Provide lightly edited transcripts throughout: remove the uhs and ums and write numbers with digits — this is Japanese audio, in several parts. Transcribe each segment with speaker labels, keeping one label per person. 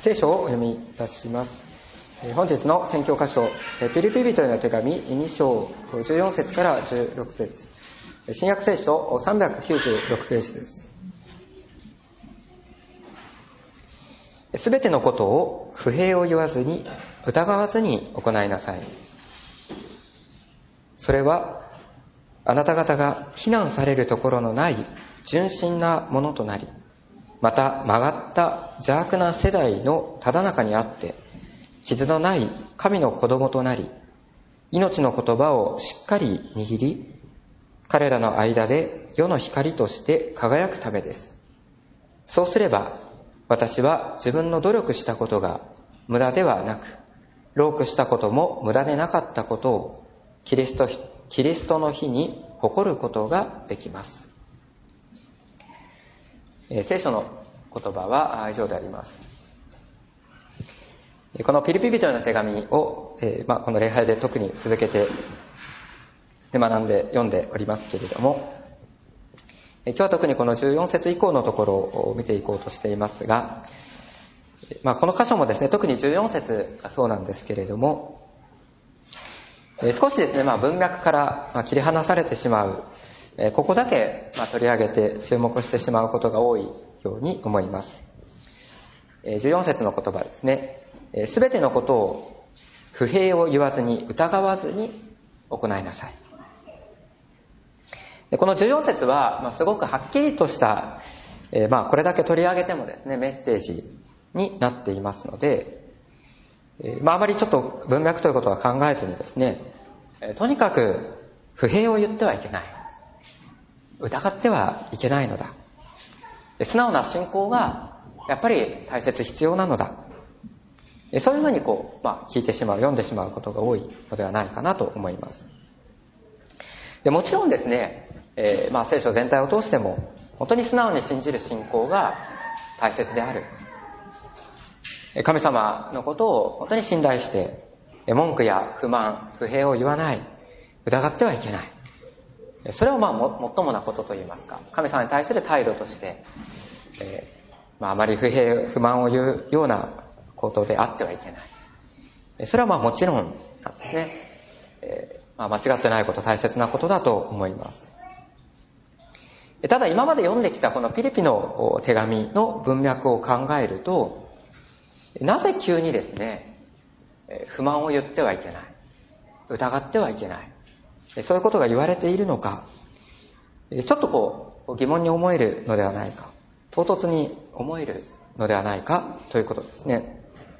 Speaker 1: 聖書をお読みいたします。本日の宣教箇所、ピリピ人への手紙2章14節から16節、新約聖書396ページです。すべてのことを不平を言わずに疑わずに行いなさい。それはあなた方が非難されるところのない純真なものとなり、また曲がった邪悪な世代のただ中にあって傷のない神の子供となり、命の言葉をしっかり握り、彼らの間で世の光として輝くためです。そうすれば私は自分の努力したことが無駄ではなく、労苦したことも無駄でなかったことをキリストの日に誇ることができます。聖書の言葉は以上であります。このピリピ人への手紙を、この礼拝で特に続けて学んで読んでおりますけれども、今日は特にこの14節以降のところを見ていこうとしていますが、この箇所もですね、特に14節がそうなんですけれども、少しですね、文脈から切り離されてしまう、ここだけ取り上げて注目してしまうことが多いように思います。14節の言葉ですね。すべてのことを不平を言わずに疑わずに行いなさい。この14節はすごくはっきりとした、これだけ取り上げてもですね、メッセージになっていますので、あまりちょっと文脈ということは考えずにですね、とにかく不平を言ってはいけない、疑ってはいけないのだ、素直な信仰がやっぱり大切必要なのだ、そういうふうに聞いてしまう、読んでしまうことが多いのではないかなと思います。でもちろんですね、聖書全体を通しても本当に素直に信じる信仰が大切である、神様のことを本当に信頼して文句や不満、不平を言わない、疑ってはいけない、それをもっともなことといいますか、神様に対する態度として、あまり不平不満を言うようなことであってはいけない、それはもちろんなんですね。間違ってないこと、大切なことだと思います。ただ今まで読んできたこのピリピの手紙の文脈を考えると、なぜ急にですね、不満を言ってはいけない、疑ってはいけない、そういうことが言われているのか、ちょっと疑問に思えるのではないか、唐突に思えるのではないかということですね。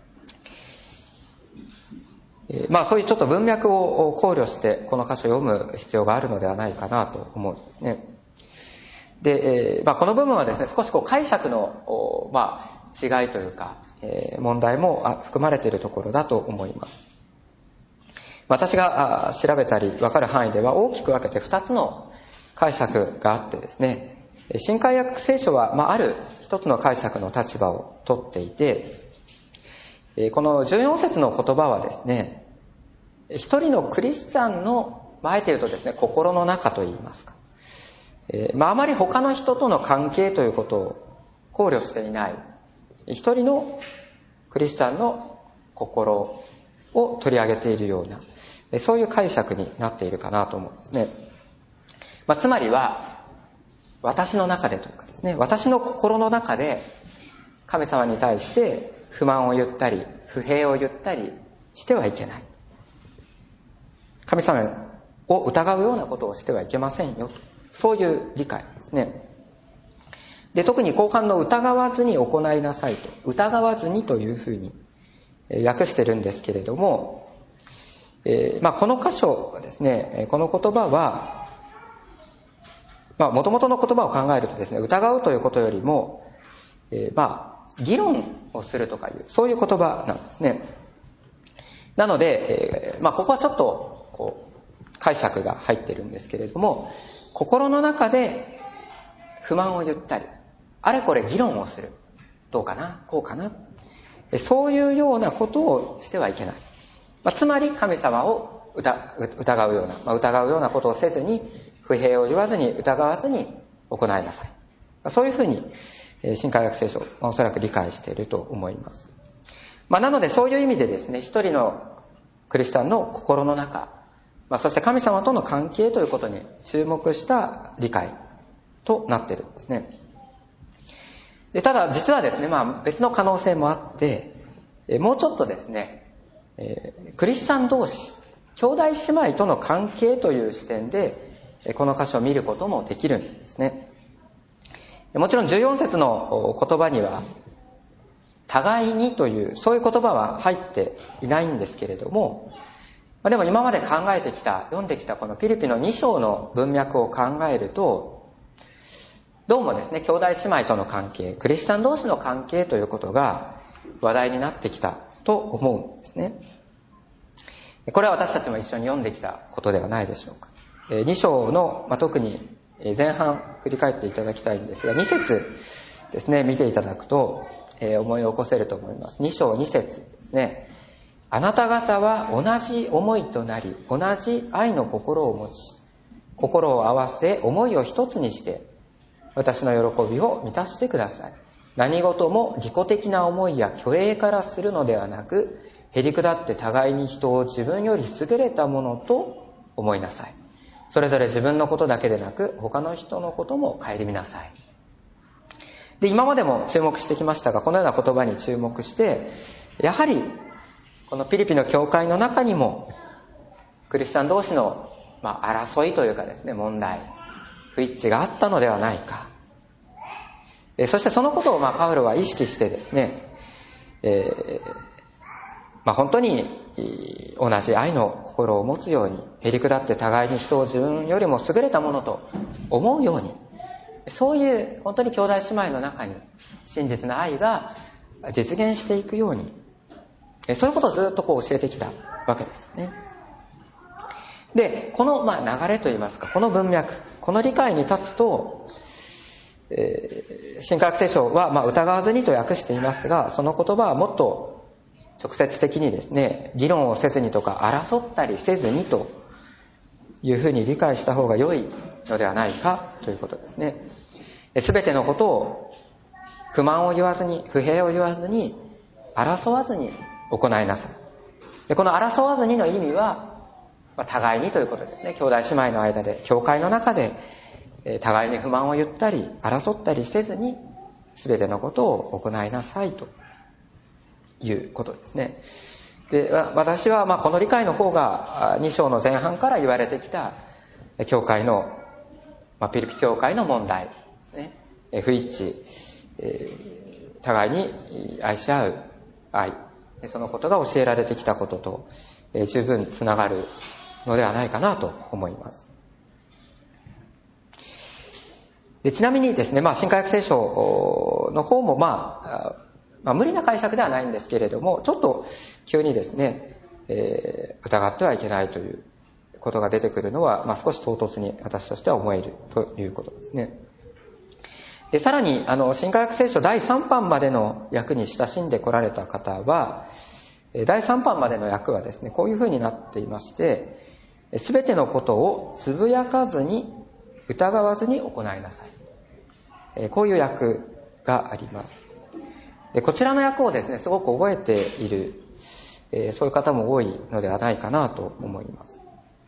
Speaker 1: そういうちょっと文脈を考慮してこの箇所を読む必要があるのではないかなと思うんですね。で、この部分はですね、少し解釈の違いというか、問題も含まれているところだと思います。私が調べたり分かる範囲では大きく分けて2つの解釈があってですね、新海訳聖書はある一つの解釈の立場をとっていて、この14節の言葉はですね、一人のクリスチャンの、あえて言うとですね、心の中といいますか、あまり他の人との関係ということを考慮していない一人のクリスチャンの心を取り上げているような、そういう解釈になっているかなと思うんですね。つまりは私の中でというかですね、私の心の中で神様に対して不満を言ったり不平を言ったりしてはいけない、神様を疑うようなことをしてはいけませんよと、そういう理解ですね。で、特に後半の疑わずに行いなさいと、疑わずにというふうに訳してるんですけれども、この箇所はですね、この言葉は元々の言葉を考えるとですね、疑うということよりも、議論をするとかいう、そういう言葉なんですね。なので、ここはちょっと解釈が入ってるんですけれども、心の中で不満を言ったり、あれこれ議論をする、どうかな、こうかな、そういうようなことをしてはいけない。つまり神様を疑うようなことをせずに、不平を言わずに疑わずに行いなさい。そういうふうに新海訳聖書、おそらく理解していると思います。 なのでそういう意味でですね、一人のクリスチャンの心の中、そして神様との関係ということに注目した理解となっているんですね。で、ただ実はですね、別の可能性もあって、もうちょっとですね、クリスチャン同士、兄弟姉妹との関係という視点でこの箇所を見ることもできるんですね。もちろん14節の言葉には互いにというそういう言葉は入っていないんですけれども、でも今まで考えてきた、読んできたこのピリピの2章の文脈を考えると、どうもですね、兄弟姉妹との関係、クリスチャン同士の関係ということが話題になってきたと思うんですね。これは私たちも一緒に読んできたことではないでしょうか。2章の、特に前半振り返っていただきたいんですが、2節ですね、見ていただくと、思い起こせると思います。2章2節ですね。あなた方は同じ思いとなり、同じ愛の心を持ち、心を合わせ、思いを一つにして、私の喜びを満たしてください。何事も自己的な思いや虚栄からするのではなく、へりくだって互いに人を自分より優れたものと思いなさい。それぞれ自分のことだけでなく、他の人のことも顧みなさい。で、今までも注目してきましたが、このような言葉に注目して、やはりこのピリピの教会の中にもクリスチャン同士の争いというかですね、問題、不一致があったのではないか。そしてそのことをパウロは意識してですね、本当に同じ愛の心を持つように、へりくだって互いに人を自分よりも優れたものと思うように、そういう本当に兄弟姉妹の中に真実な愛が実現していくように、そういうことをずっと教えてきたわけですよね。で、この流れといいますか、この文脈、この理解に立つと、新科学聖書は疑わずにと訳していますが、その言葉はもっと直接的にですね、議論をせずにとか争ったりせずにというふうに理解した方が良いのではないかということですね。すべてのことを不満を言わずに、不平を言わずに、争わずに行いなさい。で、この争わずにの意味は、互いにということですね。兄弟姉妹の間で、教会の中で、互いに不満を言ったり、争ったりせずに、すべてのことを行いなさいということですね。で、私はこの理解の方が2章の前半から言われてきた教会の、ピリピ教会の問題ですね。不一致、互いに愛し合う愛、そのことが教えられてきたことと十分つながるのではないかなと思います。で、ちなみにですね、新科学聖書の方も無理な解釈ではないんですけれども、ちょっと急にですね、疑ってはいけないということが出てくるのは、少し唐突に私としては思えるということですね。で、さらに新科学聖書第3版までの訳に親しんでこられた方は、第3版までの訳はですね、こういうふうになっていまして、すべてのことをつぶやかずに疑わずに行いなさい。こういう訳があります。で、こちらの訳をですね、すごく覚えている、そういう方も多いのではないかなと思います。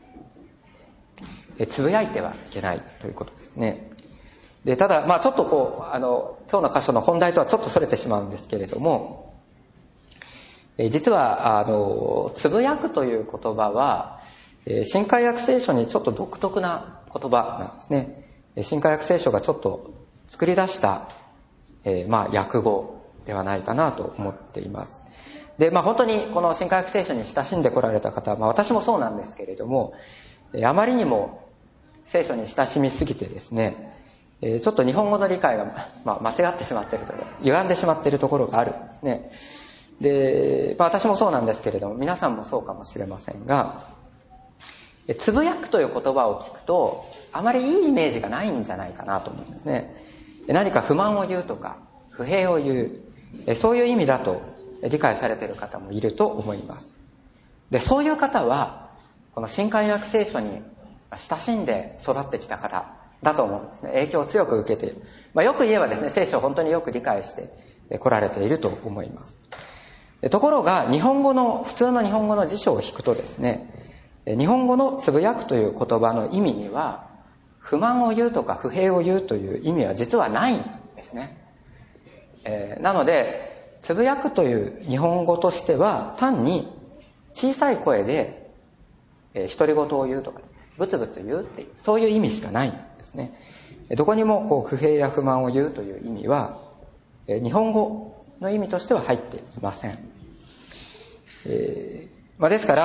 Speaker 1: つぶやいてはいけないということですね。で、ただ、ちょっと今日の箇所の本題とはちょっとそれてしまうんですけれども、実は、つぶやくという言葉は、新海訳聖書にちょっと独特な言葉なんですね。新海訳聖書がちょっと作り出した、訳語ではないかなと思っています。で、本当にこの新海訳聖書に親しんでこられた方は、私もそうなんですけれども、あまりにも聖書に親しみすぎてですね、ちょっと日本語の理解が、間違ってしまっているとか、歪んでしまっているところがあるんですね。で、私もそうなんですけれども、皆さんもそうかもしれませんが、つぶやくという言葉を聞くと、あまりいいイメージがないんじゃないかなと思うんですね。何か不満を言うとか、不平を言う、そういう意味だと理解されている方もいると思います。で、そういう方は、この新海訳聖書に親しんで育ってきた方だと思うんですね。影響を強く受けている。よく言えばですね、聖書を本当によく理解して来られていると思います。 ところが普通の日本語の辞書を引くとですね、日本語のつぶやくという言葉の意味には、不満を言うとか不平を言うという意味は実はないんですね。なので、つぶやくという日本語としては、単に小さい声で独り言を言うとか、ブツブツ言うっていう、そういう意味しかないんですね。どこにも不平や不満を言うという意味は、日本語の意味としては入っていません。ですから、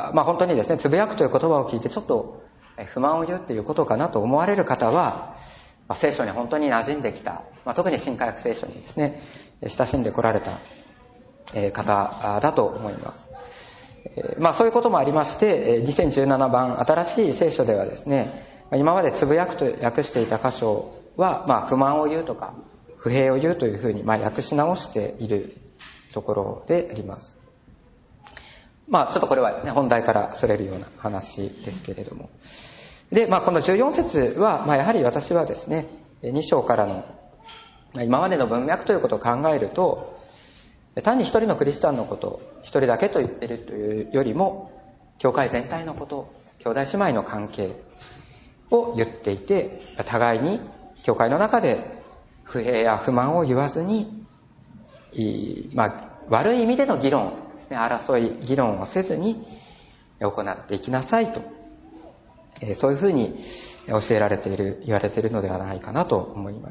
Speaker 1: 本当にですね、つぶやくという言葉を聞いてちょっと不満を言うっていうことかなと思われる方は、聖書に本当に馴染んできた、特に新科学聖書にですね、親しんでこられた方だと思います。そういうこともありまして、2017番新しい聖書ではですね、今までつぶやくと訳していた箇所は、不満を言うとか不平を言うというふうに訳し直しているところであります。ちょっとこれは、ね、本題からそれるような話ですけれども。で、この14節は、やはり私はですね、2章からの、今までの文脈ということを考えると、単に一人のクリスチャンのこと、一人だけと言っているというよりも、教会全体のこと、兄弟姉妹の関係を言っていて、互いに教会の中で不平や不満を言わずに、悪い意味での議論ですね、争い、議論をせずに行っていきなさいと、そういうふうに教えられている、言われているのではないかなと思います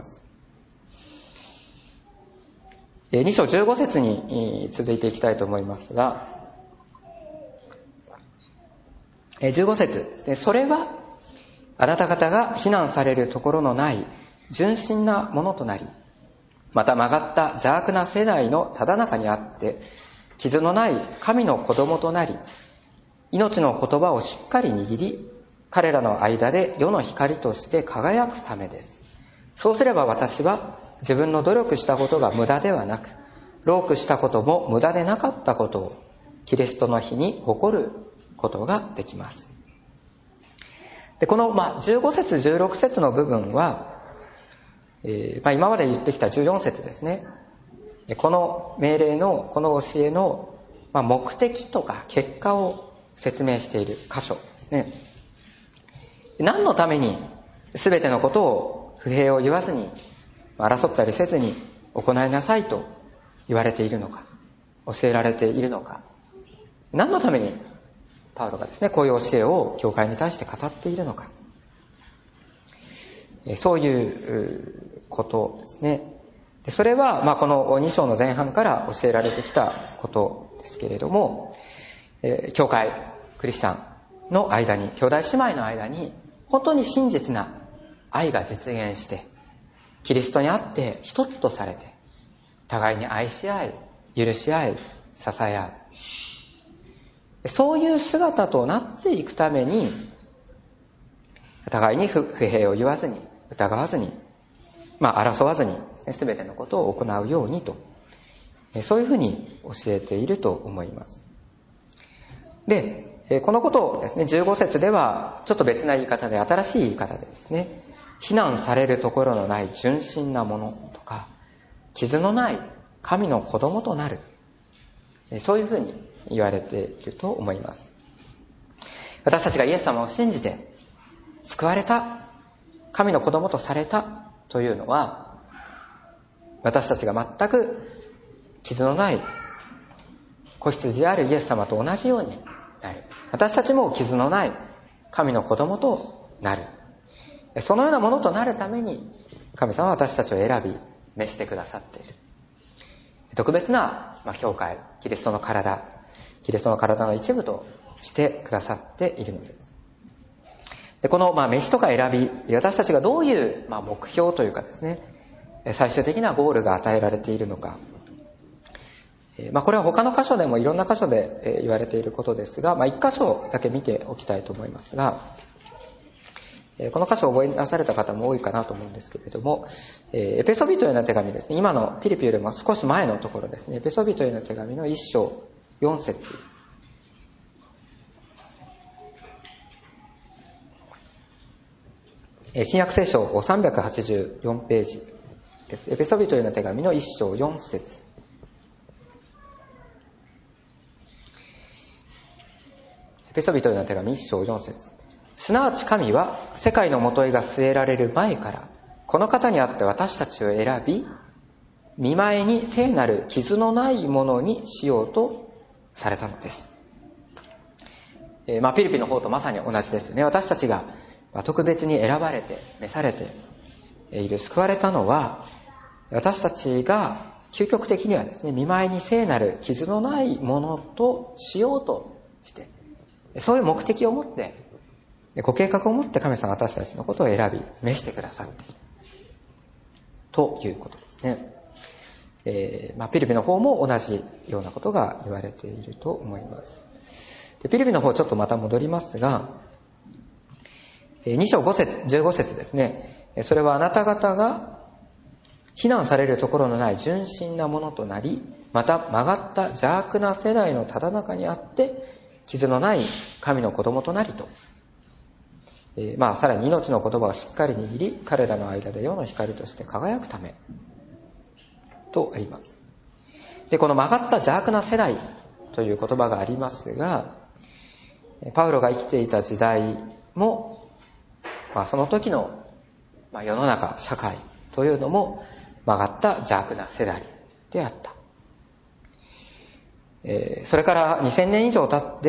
Speaker 1: 。2章15節に続いていきたいと思いますが、15節ですね、それはあなた方が非難されるところのない純真なものとなり、また曲がった邪悪な世代のただ中にあって傷のない神の子供となり、命の言葉をしっかり握り、彼らの間で世の光として輝くためです。そうすれば私は自分の努力したことが無駄ではなく、労苦したことも無駄でなかったことをキリストの日に誇ることができます。で、この15節16節の部分は、今まで言ってきた14節ですね。この命令の、この教えの目的とか結果を説明している箇所ですね。何のために全てのことを不平を言わずに、争ったりせずに行いなさいと言われているのか、教えられているのか、何のためにパウロがですね、こういう教えを教会に対して語っているのか、そういうことですね。で、それはこの2章の前半から教えられてきたことですけれども、教会、クリスチャンの間に、兄弟姉妹の間に本当に真実な愛が実現して、キリストにあって一つとされて、互いに愛し合い、許し合い、支え合う。そういう姿となっていくために、互いに不平を言わずに、疑わずに、争わずに、全てのことを行うようにと、そういうふうに教えていると思います。で、このことをですね、15節ではちょっと別な言い方で、新しい言い方でですね、非難されるところのない純真なものとか、傷のない神の子供となる、そういうふうに言われていると思います。私たちがイエス様を信じて救われた、神の子供とされたというのは、私たちが全く傷のない子羊であるイエス様と同じようになる。私たちも傷のない神の子供となる。そのようなものとなるために、神様は私たちを選び召してくださっている。特別な、教会、キリストの体の一部としてくださっているのです。で、この、召しとか選び、私たちがどういう、目標というかですね、最終的なゴールが与えられているのか。これは他の箇所でもいろんな箇所で言われていることですが、一箇所だけ見ておきたいと思いますが、この箇所を覚えなされた方も多いかなと思うんですけれども、エペソビトへの手紙ですね。今のピリピよりも少し前のところですね。エペソビトへの手紙の1章4節。新約聖書384ページです。エペソビトへの手紙の1章4節。 ペソビトへの手紙1章4節。すなわち神は世界の元へが据えられる前からこの方にあって私たちを選び、見舞いに聖なる傷のないものにしようとされたのです。ピリピの方とまさに同じですよね。私たちが特別に選ばれて召されている、救われたのは、私たちが究極的にはですね、見舞いに聖なる傷のないものとしようとして、そういう目的を持って、ご計画を持って神様は私たちのことを選び召してくださっているということですね。ピリピの方も同じようなことが言われていると思います。でピリピの方ちょっとまた戻りますが、2章5節15節ですね。それはあなた方が非難されるところのない純真なものとなり、また曲がった邪悪な世代のただ中にあって傷のない神の子供となりと、さらに命の言葉をしっかり握り、彼らの間で世の光として輝くためとあります。で、この曲がった邪悪な世代という言葉がありますが、パウロが生きていた時代も、その時の世の中、社会というのも曲がった邪悪な世代であった。それから2000年以上経って、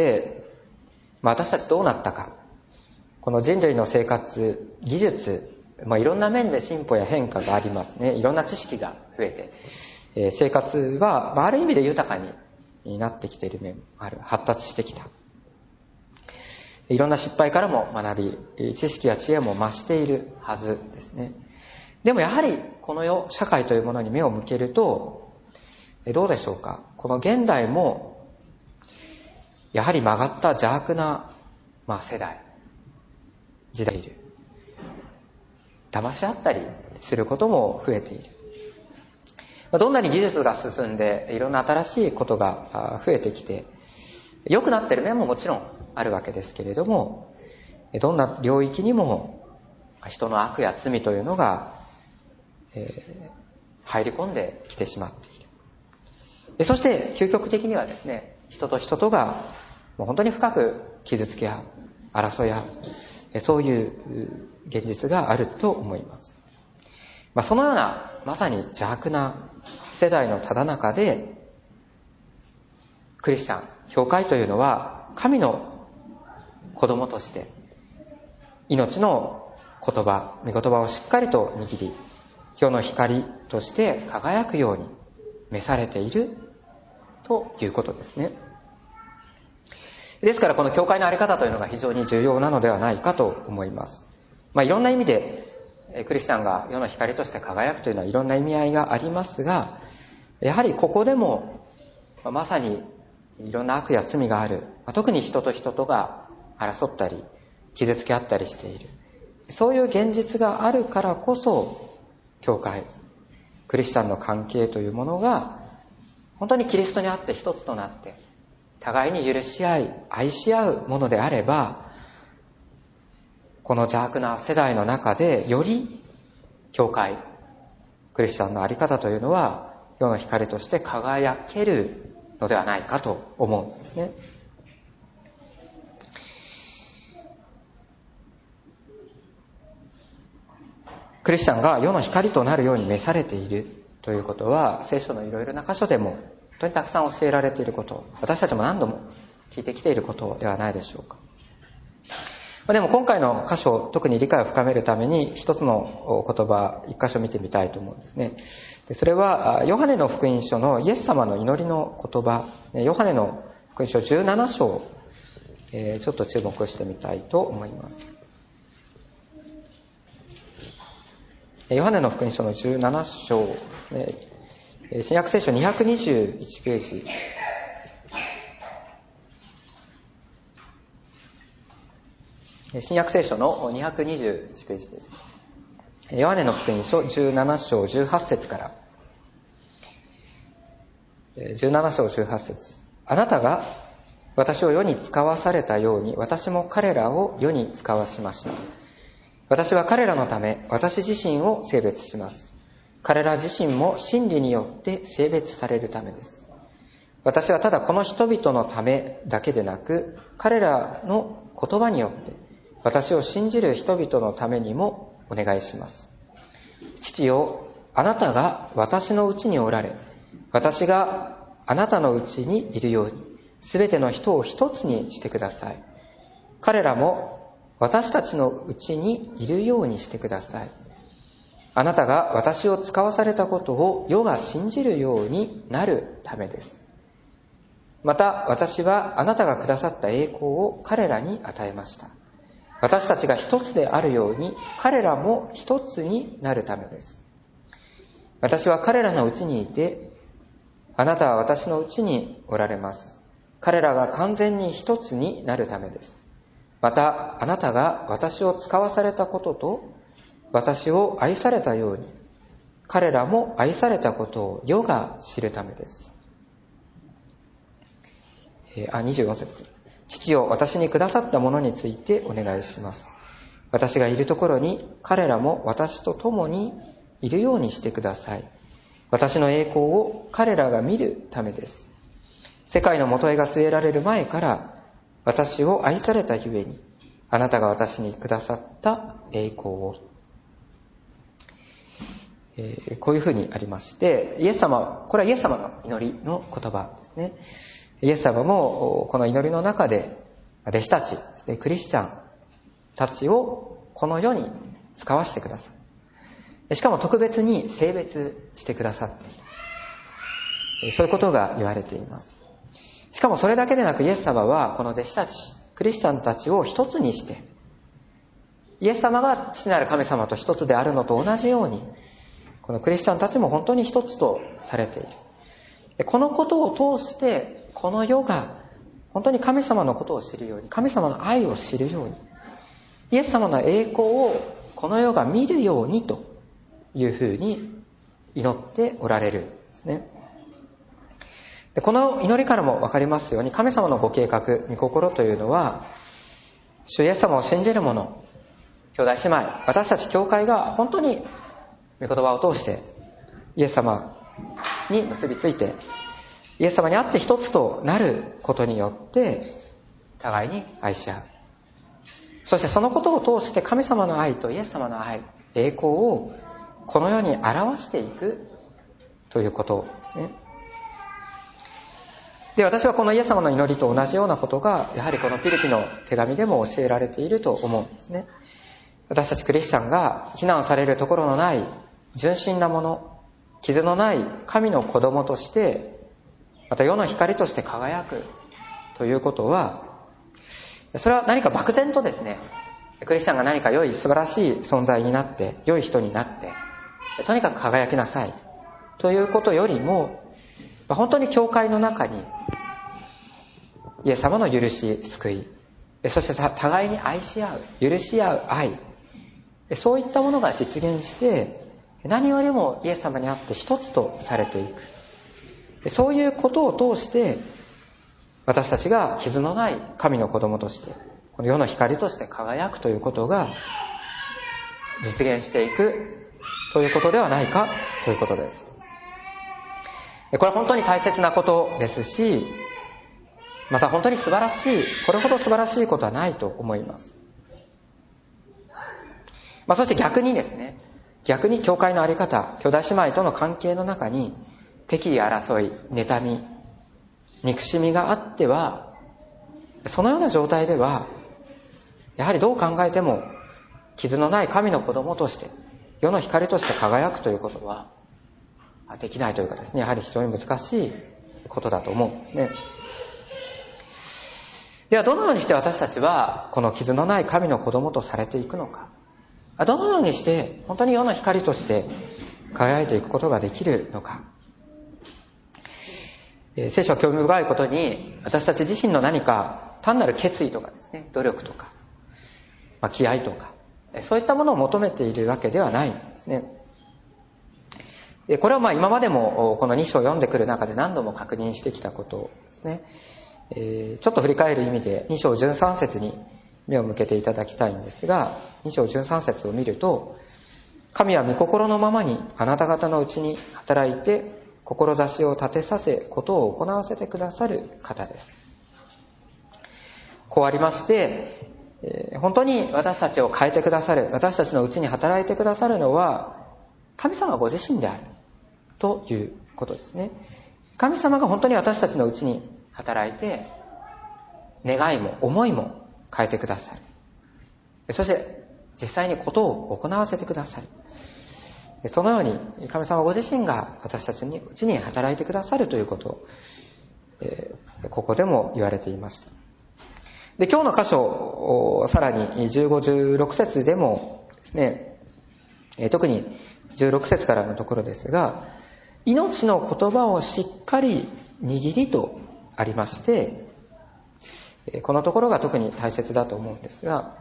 Speaker 1: 私たちどうなったか。この人類の生活、技術、いろんな面で進歩や変化がありますね。いろんな知識が増えて、生活は、ある意味で豊かになってきている面もある。発達してきた。いろんな失敗からも学び、知識や知恵も増しているはずですね。でもやはりこの世、社会というものに目を向けると、どうでしょうか。この現代も、やはり曲がった邪悪な、世代、時代いる。騙し合ったりすることも増えている。どんなに技術が進んで、いろんな新しいことが増えてきて、良くなっている面ももちろんあるわけですけれども、どんな領域にも人の悪や罪というのが、入り込んできてしまっている。そして究極的にはですね、人と人とがもう本当に深く傷つけ合う、争い合う、そういう現実があると思います。そのようなまさに邪悪な世代のただ中で、クリスチャン、教会というのは神の子供として命の言葉、御言葉をしっかりと握り、世の光として輝くように召されているということですね。ですからこの教会の在り方というのが非常に重要なのではないかと思います。いろんな意味でクリスチャンが世の光として輝くというのはいろんな意味合いがありますが、やはりここでもまさにいろんな悪や罪がある、特に人と人とが争ったり傷つけ合ったりしている、そういう現実があるからこそ、教会、クリスチャンの関係というものが本当にキリストにあって一つとなって互いに許し合い愛し合うものであれば、この邪悪な世代の中でより教会、クリスチャンの在り方というのは世の光として輝けるのではないかと思うんですね。クリスチャンが世の光となるように召されているということは、聖書のいろいろな箇所でも本当にたくさん教えられていること、私たちも何度も聞いてきていることではないでしょうか。でも今回の箇所、特に理解を深めるために一つの言葉、一箇所見てみたいと思うんですね。でそれはヨハネの福音書のイエス様の祈りの言葉、ヨハネの福音書17章、ちょっと注目してみたいと思います。ヨハネの福音書の17章ですね。新約聖書221ページ。新約聖書の221ページです。ヨハネの福音書17章18節から。17章18節。あなたが私を世に使わされたように、私も彼らを世に使わしました。私は彼らのため、私自身を聖別します。彼ら自身も真理によって聖別されるためです。 私はただこの人々のためだけでなく、彼らの言葉によって私を信じる人々のためにもお願いします。父よ、あなたが私のうちにおられ、私があなたのうちにいるように、すべての人を一つにしてください。彼らも私たちのうちにいるようにしてください。あなたが私を使わされたことを世が信じるようになるためです。また私はあなたがくださった栄光を彼らに与えました。私たちが一つであるように彼らも一つになるためです。私は彼らのうちにいて、あなたは私のうちにおられます。彼らが完全に一つになるためです。またあなたが私を使わされたことと私を愛されたように、彼らも愛されたことを世が知るためです。24節。父よ、私にくださったものについてお願いします。私がいるところに彼らも私と共にいるようにしてください。私の栄光を彼らが見るためです。世界の元へが据えられる前から私を愛されたゆえに、あなたが私にくださった栄光を。こういうふうにありまして、イエス様、これはイエス様の祈りの言葉ですね。イエス様もこの祈りの中で弟子たち、クリスチャンたちをこの世に使わせてください。しかも特別に聖別してくださっている。そういうことが言われています。しかもそれだけでなく、イエス様はこの弟子たち、クリスチャンたちを一つにして、イエス様が父なる神様と一つであるのと同じように、このクリスチャンたちも本当に一つとされている。このことを通して、この世が本当に神様のことを知るように、神様の愛を知るように、イエス様の栄光をこの世が見るようにというふうに祈っておられるんですね。でこの祈りからも分かりますように、神様のご計画、御心というのは、主イエス様を信じる者、兄弟姉妹、私たち教会が本当に御言葉を通してイエス様に結びついて、イエス様にあって一つとなることによって互いに愛し合う。そしてそのことを通して神様の愛とイエス様の愛、栄光をこの世に表していくということですね。で、私はこのイエス様の祈りと同じようなことがやはりこのピリピの手紙でも教えられていると思うんですね。私たちクリスチャンが非難されるところのない純真なもの、傷のない神の子供として、また世の光として輝くということは、それは何か漠然とですね、クリスチャンが何か良い素晴らしい存在になって、良い人になって、とにかく輝きなさいということよりも、本当に教会の中にイエス様の許し、救い、そして互いに愛し合う、許し合う愛、そういったものが実現して、何よりもイエス様にあって一つとされていく。そういうことを通して私たちが傷のない神の子供として、この世の光として輝くということが実現していくということではないかということです。これは本当に大切なことですし、また本当に素晴らしい、これほど素晴らしいことはないと思います。そして逆にですね、逆に教会の在り方、兄弟姉妹との関係の中に敵意、争い、妬み、憎しみがあっては、そのような状態ではやはりどう考えても傷のない神の子供として世の光として輝くということはできないというかですね、やはり非常に難しいことだと思うんですね。ではどのようにして私たちはこの傷のない神の子供とされていくのか、どのようにして本当に世の光として輝いていくことができるのか。聖書は興味深いことに、私たち自身の何か単なる決意とかですね、努力とか、気合とか、そういったものを求めているわけではないんですね。これは今までもこの2章を読んでくる中で何度も確認してきたことですね。ちょっと振り返る意味で2章13節に目を向けていただきたいんですが、2章13節を見ると、神は御心のままにあなた方のうちに働いて志を立てさせ、ことを行わせてくださる方です。こうありまして、本当に私たちを変えてくださる、私たちのうちに働いてくださるのは神様ご自身であるということですね。神様が本当に私たちのうちに働いて、願いも思いも変えてくださる。そして実際にことを行わせてくださる。そのように神様ご自身が私たちのうちに働いてくださるということを、ここでも言われていました。で、今日の箇所、さらに15、16節でもですね、特に16節からのところですが、命の言葉をしっかり握りとありまして、このところが特に大切だと思うんですが、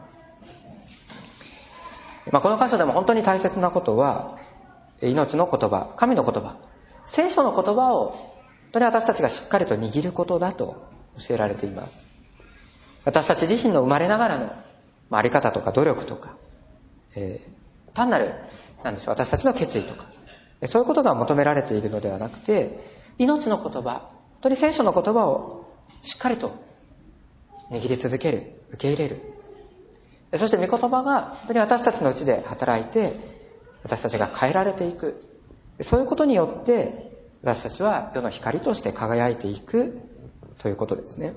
Speaker 1: この箇所でも本当に大切なことは、命の言葉、神の言葉、聖書の言葉を本当に私たちがしっかりと握ることだと教えられています。私たち自身の生まれながらのあり方とか努力とか、単なる私たちの決意とか、そういうことが求められているのではなくて、命の言葉、本当に聖書の言葉をしっかりと握り続ける、受け入れる。そして御言葉が本当に私たちのうちで働いて、私たちが変えられていく。そういうことによって私たちは世の光として輝いていくということですね。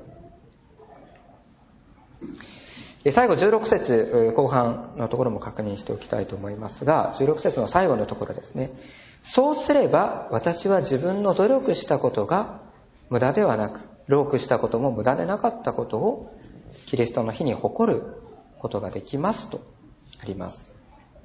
Speaker 1: 最後16節後半のところも確認しておきたいと思いますが、16節の最後のところですね。そうすれば私は自分の努力したことが無駄ではなく、労苦したことも無駄でなかったことをキリストの日に誇ることができますとあります。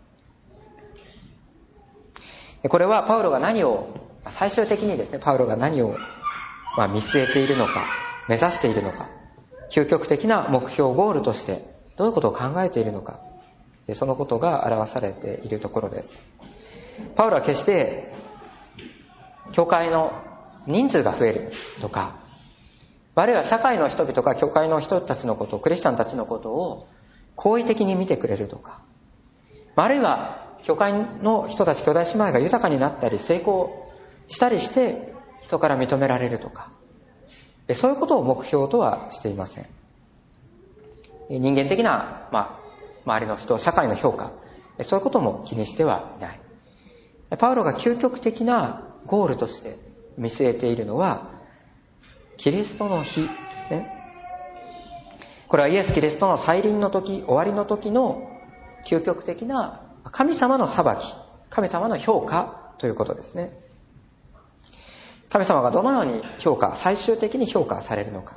Speaker 1: これはパウロが何を、最終的にですね、パウロが何を見据えているのか、目指しているのか、究極的な目標ゴールとしてどういうことを考えているのか、そのことが表されているところです。パウロは決して教会の人数が増えるとか、あるいは社会の人々が教会の人たちのこと、クリスチャンたちのことを好意的に見てくれるとか、あるいは教会の人たち、兄弟姉妹が豊かになったり成功したりして人から認められるとか、そういうことを目標とはしていません。人間的な、周りの人、社会の評価、そういうことも気にしてはいない。パウロが究極的なゴールとして見据えているのはキリストの日ですね。これはイエス・キリストの再臨の時、終わりの時の究極的な神様の裁き、神様の評価ということですね。神様がどのように最終的に評価されるのか。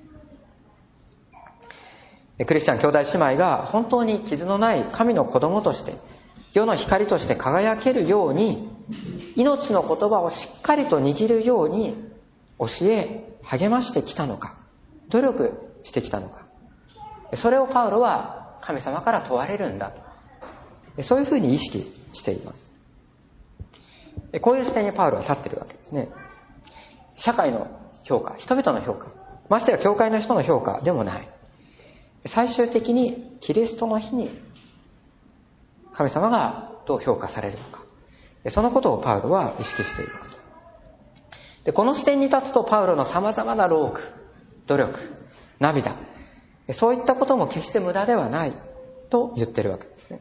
Speaker 1: クリスチャン兄弟姉妹が本当に傷のない神の子供として世の光として輝けるように、命の言葉をしっかりと握るように教え励ましてきたのか、努力してきたのか、それをパウロは神様から問われるんだと、そういうふうに意識しています。こういう視点にパウロは立っているわけですね。社会の評価、人々の評価、ましてや教会の人の評価でもない。最終的にキリストの日に神様がどう評価されるのか、そのことをパウロは意識しています。で、この視点に立つとパウロの様々な労苦、努力、涙、そういったことも決して無駄ではないと言っているわけですね。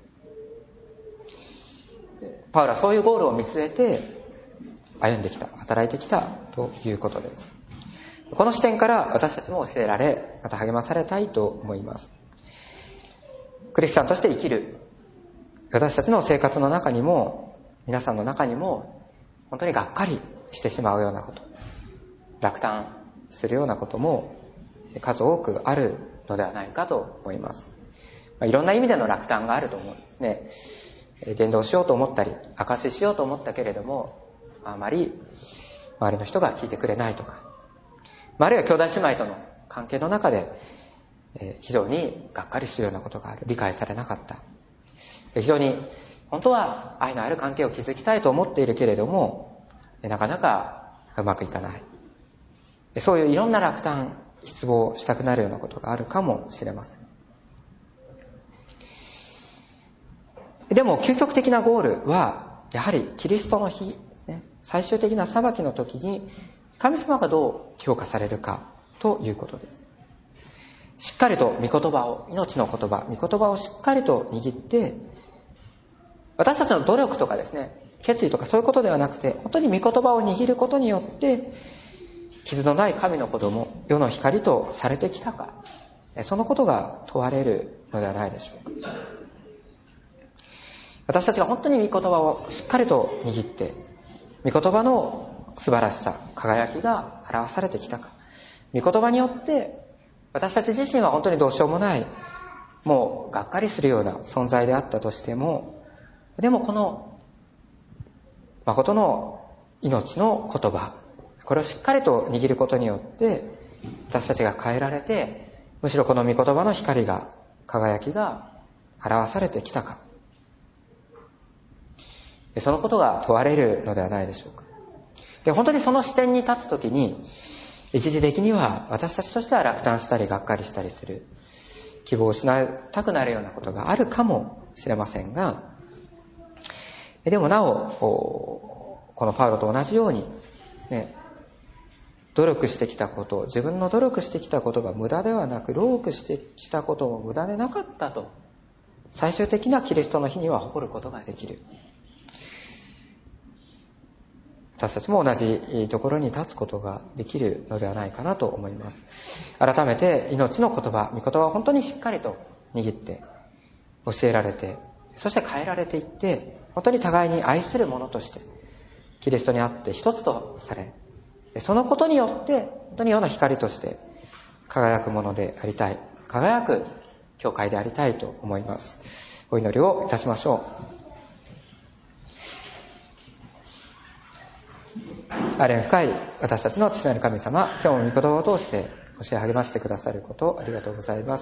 Speaker 1: パウロはそういうゴールを見据えて歩んできた、働いてきたということです。この視点から私たちも教えられ、また励まされたいと思います。クリスチャンとして生きる私たちの生活の中にも、皆さんの中にも本当にがっかりしてしまうようなこと、落胆するようなことも数多くあるのではないかと思います。いろんな意味での落胆があると思うんですね。伝道しようと思ったり、証ししようと思ったけれども、あまり周りの人が聞いてくれないとか、あるいは兄弟姉妹との関係の中で非常にがっかりするようなことがある、理解されなかった、非常に本当は愛のある関係を築きたいと思っているけれどもなかなかうまくいかない、そういういろんな落胆、失望したくなるようなことがあるかもしれません。でも究極的なゴールはやはりキリストの日、 ね。最終的な裁きの時に神様がどう評価されるかということです。しっかりと御言葉を、命の言葉、御言葉をしっかりと握って、私たちの努力とかですね、決意とかそういうことではなくて、本当に御言葉を握ることによって傷のない神の子供、世の光とされてきたか、そのことが問われるのではないでしょうか。私たちが本当に御言葉をしっかりと握って、御言葉の素晴らしさ、輝きが表されてきたか。御言葉によって私たち自身は本当にどうしようもない、もうがっかりするような存在であったとしても、でもこの誠の命の言葉、これをしっかりと握ることによって私たちが変えられて、むしろこの御言葉の光が、輝きが表されてきたか、そのことが問われるのではないでしょうか。で、本当にその視点に立つときに、一時的には私たちとしては落胆したりがっかりしたりする、希望を失いたくなるようなことがあるかもしれませんが、でもなおこのパウロと同じようにですね、努力してきたこと、自分の努力してきたことが無駄ではなく、労苦してきたことも無駄でなかったと、最終的なキリストの日には誇ることができる。私たちも同じところに立つことができるのではないかなと思います。改めて命の言葉、御言葉を本当にしっかりと握って教えられて、そして変えられていって、本当に互いに愛する者としてキリストにあって一つとされ、そのことによって本当に世の光として輝くものでありたい、輝く教会でありたいと思います。お祈りをいたしましょう。憐れみ深い私たちの父なる神様、今日も御言葉を通して教え励ましてくださることありがとうございます。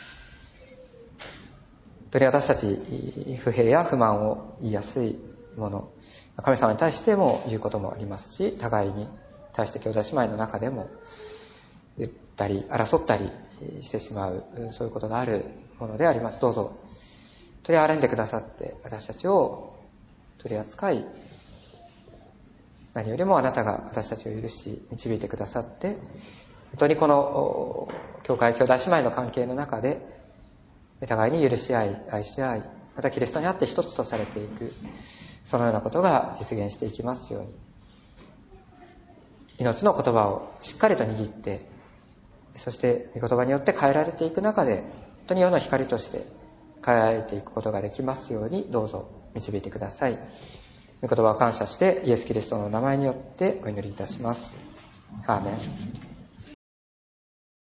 Speaker 1: 本当に私たち不平や不満を言いやすいもの、神様に対しても言うこともありますし、互いに対して兄弟姉妹の中でも言ったり争ったりしてしまう、そういうことがあるものであります。どうぞ取り憐れんでくださって、私たちを取り扱い、何よりもあなたが私たちを許し導いてくださって、本当にこの教会兄弟姉妹の関係の中で互いに許し合い愛し合い、またキリストにあって一つとされていく、そのようなことが実現していきますように、命の言葉をしっかりと握って、そして御言葉によって変えられていく中で、本当に世の光として輝いていくことができますように、どうぞ導いてください。御言葉を感謝してイエス・キリストの名前によってお祈りいたします。アーメン。